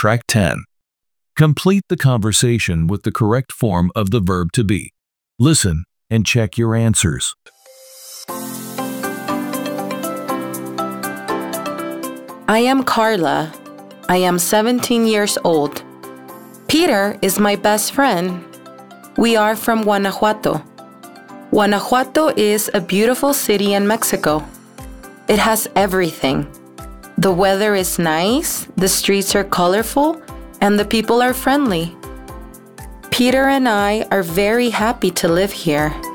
Track 10. Complete the conversation with the correct form of the verb to be. Listen and check your answers. I am Carla. I am 17 years old. Peter is my best friend. We are from Guanajuato. Guanajuato is a beautiful city in Mexico. It has everything. The weather is nice, the streets are colorful, and the people are friendly. Peter and I are very happy to live here.